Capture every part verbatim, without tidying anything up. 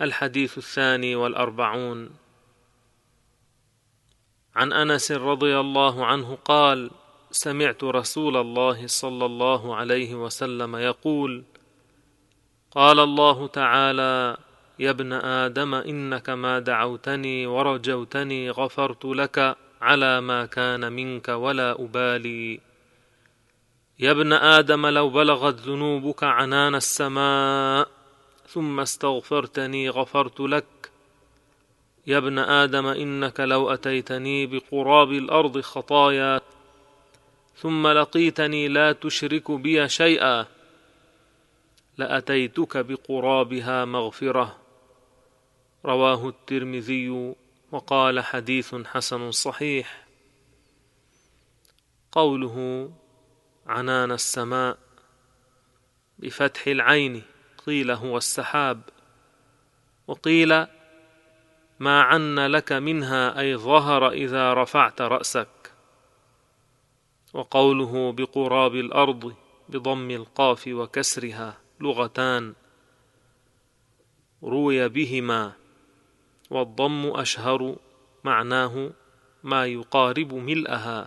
الحديث الثاني والأربعون. عن أنس رضي الله عنه قال: سمعت رسول الله صلى الله عليه وسلم يقول: قال الله تعالى: يا ابن آدم إنك ما دعوتني ورجوتني غفرت لك على ما كان منك ولا أبالي. يا ابن آدم لو بلغت ذنوبك عنان السماء ثم استغفرتني غفرت لك. يا ابن آدم إنك لو أتيتني بقراب الأرض خطايا ثم لقيتني لا تشرك بي شيئا لأتيتك بقرابها مغفرة. رواه الترمذي وقال حديث حسن صحيح. قوله عنان السماء بفتح العين قيل هو السحاب، وقيل ما عن لك منها أي ظهر إذا رفعت رأسك. وقوله بقراب الأرض بضم القاف وكسرها لغتان روي بهما، والضم أشهر، معناه ما يقارب ملئها.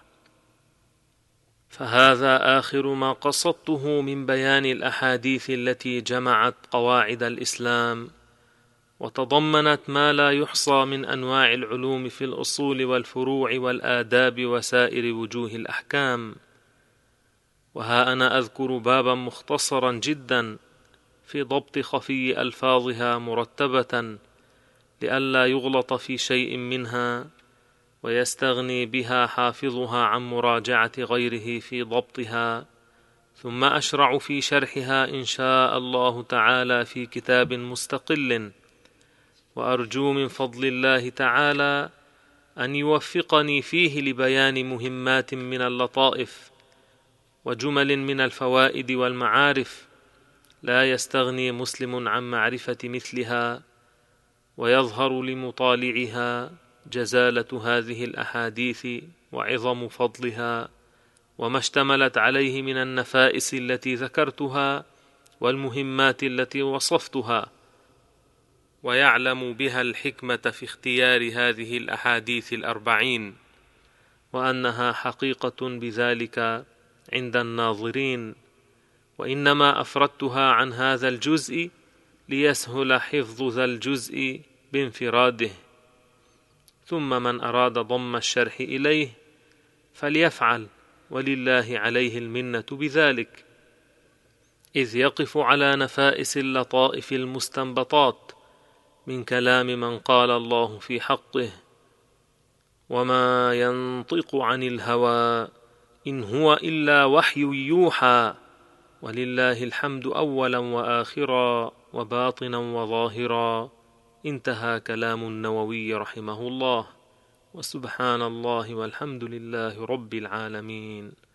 فهذا آخر ما قصدته من بيان الأحاديث التي جمعت قواعد الإسلام وتضمنت ما لا يحصى من أنواع العلوم في الأصول والفروع والآداب وسائر وجوه الأحكام. وها أنا أذكر بابا مختصرا جدا في ضبط خفي ألفاظها مرتبة لئلا يغلط في شيء منها ويستغني بها حافظها عن مراجعة غيره في ضبطها، ثم أشرع في شرحها إن شاء الله تعالى في كتاب مستقل. وأرجو من فضل الله تعالى أن يوفقني فيه لبيان مهمات من اللطائف وجمل من الفوائد والمعارف لا يستغني مسلم عن معرفة مثلها، ويظهر لمطالعها جزالة هذه الأحاديث وعظم فضلها وما اشتملت عليه من النفائس التي ذكرتها والمهمات التي وصفتها، ويعلم بها الحكمة في اختيار هذه الأحاديث الأربعين، وأنها حقيقة بذلك عند الناظرين، وإنما أفردتها عن هذا الجزء ليسهل حفظ ذا الجزء بانفراده. ثم من أراد ضم الشرح إليه فليفعل، ولله عليه المنة بذلك، إذ يقف على نفائس اللطائف المستنبطات من كلام من قال الله في حقه: وما ينطق عن الهوى إن هو إلا وحي يوحى، ولله الحمد أولا وآخرا وباطنا وظاهرا. انتهى كلام النووي رحمه الله. وسبحان الله والحمد لله رب العالمين.